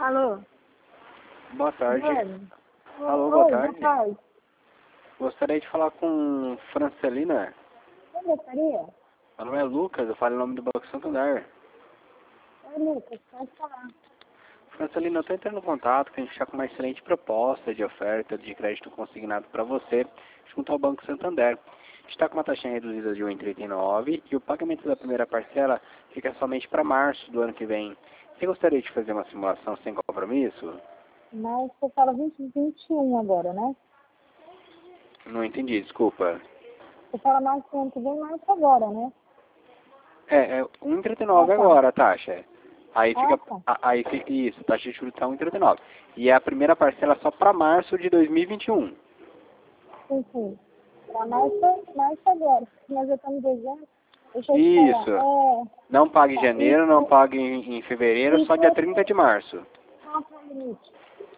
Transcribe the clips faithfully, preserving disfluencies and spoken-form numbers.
Alô? Boa tarde. Guilherme? Alô, Oi, boa boa tarde. tarde. Gostaria de falar com Francelina. Você gostaria? Meu nome é Lucas, eu falo em nome do Banco Santander. Oi, Lucas, pode falar. Francelina, eu estou entrando em contato, que a gente está com uma excelente proposta de oferta de crédito consignado para você, junto ao Banco Santander. A gente está com uma taxa reduzida de um vírgula trinta e nove e o pagamento da primeira parcela fica somente para março do ano que vem. Você gostaria de fazer uma simulação sem compromisso? Mas você fala vinte, vinte e um agora, né? Não entendi, desculpa. Você fala mais que ano que vem, mais agora, né? É, é um vírgula trinta e Ah, nove tá. agora a taxa. Aí Ah, fica, tá. a- aí fica isso, taxa de juros está um vírgula trinta e nove. E é a primeira parcela só para março de dois mil e vinte e um. Sim, sim. Pra mais, mais agora. Nós já estamos dezembro. Deixa eu te falar. Isso. É, Não paga em tá, janeiro, não isso, paga em, em fevereiro, só dia trinta de isso março. qual é o limite?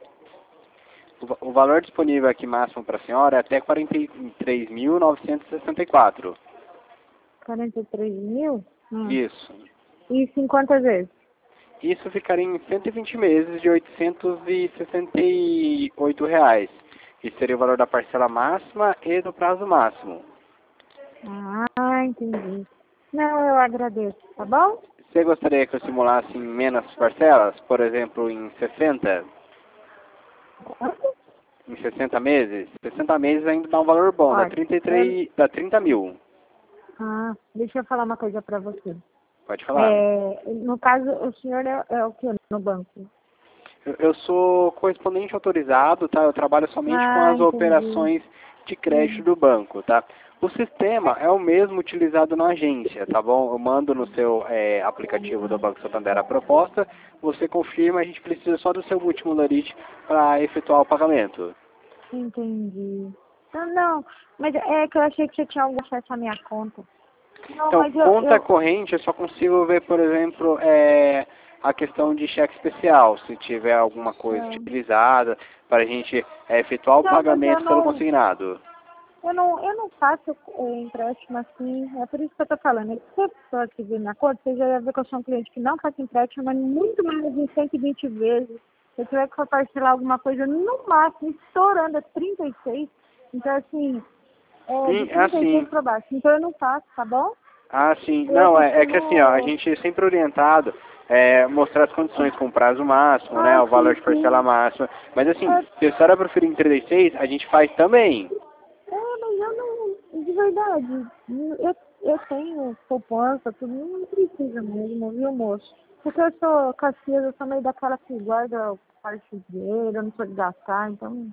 O, va- o valor disponível aqui máximo para a senhora é até quarenta e três mil novecentos e sessenta e quatro. quarenta e três mil? Hum. Isso. Isso em quantas vezes? Isso ficaria em cento e vinte meses de oitocentos e sessenta e oito reais. Isso seria o valor da parcela máxima e do prazo máximo. Ah, entendi. Não, eu agradeço, tá bom? Você gostaria que eu simulasse em menos parcelas? Por exemplo, em sessenta? Quanto? Em sessenta meses? sessenta meses ainda dá um valor bom, dá Olha, trinta e eu, três, dá trinta mil. ah, deixa eu falar uma coisa pra você. Pode falar. É, no caso, o senhor é, é o que no banco? Eu, eu sou correspondente autorizado, tá? Eu trabalho somente com Ah, as entendi. operações de crédito Hum. do banco, tá? O sistema é o mesmo utilizado na agência, tá bom? Eu mando no seu é, aplicativo do Banco Santander a proposta, você confirma, a gente precisa só do seu último lerite para efetuar o pagamento. Entendi. Não, não, mas é que eu achei que você tinha algum acesso à minha conta. Não, Então, mas eu, conta eu, corrente, eu só consigo ver, por exemplo, é, a questão de cheque especial, se tiver alguma coisa não, utilizada para a gente é, efetuar o não, mas eu pagamento pelo não, consignado. eu não, eu não faço é, empréstimo assim, é por isso que eu tô falando. Se a pessoa que vir na conta, você já vai ver que eu sou um cliente que não faz empréstimo, mas muito mais de cento e vinte vezes. Se eu tiver que parcelar alguma coisa, no máximo, estourando, é trinta e seis. Então, assim, é de Sim, é trinta e seis assim. para baixo. Então, eu não faço, tá bom? Ah, sim. Eu Não, é, é que assim, ó, a costumo... gente é sempre orientado é, mostrar as condições com prazo máximo, né, Ah, o valor sim, de parcela sim. máxima. Mas assim, É, se a senhora preferir em trinta e seis, a gente faz também. é, mas eu não... De verdade, eu, eu tenho poupança, tudo, não precisa mesmo, viu, moço? Porque eu sou Caxias, eu sou meio daquela que guarda parte de dinheiro, eu não sou de gastar, então...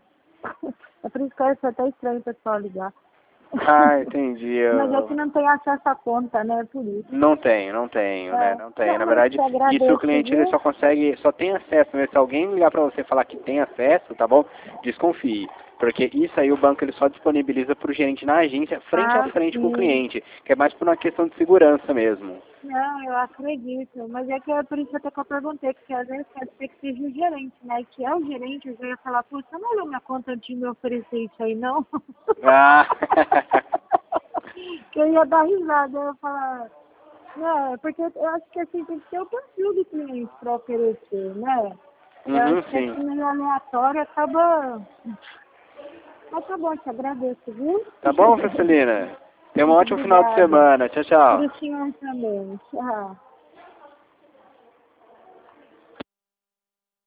É por isso que eu acho até estranho o pessoal ligar. Ah, entendi. Mas é Eu... que não tem acesso à conta, né? Por isso. Não tenho, não tenho, né? É. Não tenho. Não, Na mas verdade, te isso o agradeço, cliente ele viu? só consegue, só tem acesso, né? Se alguém ligar para você e falar que tem acesso, tá bom? Desconfie. Porque isso aí o banco ele só disponibiliza para o gerente na agência, frente a Ah, frente com o sim. cliente, que é mais por uma questão de segurança mesmo. Não, eu acredito. Mas é que é por isso até que eu perguntei, porque às vezes pode ser que seja o gerente, né? E que é o gerente, eu já ia falar, pô, você não olhou minha conta antes de me oferecer isso aí, não? Ah, Que eu ia dar risada, eu ia falar, né? Porque eu acho que assim tem que ter o perfil do cliente para oferecer, né? Eu uhum, acho que sim. assim meio aleatório acaba. Mas tá bom, te agradeço, viu? Tá bom, Francelina? Tenha um Muito ótimo final de obrigada. semana. Tchau, tchau. Para o senhor também. Tchau.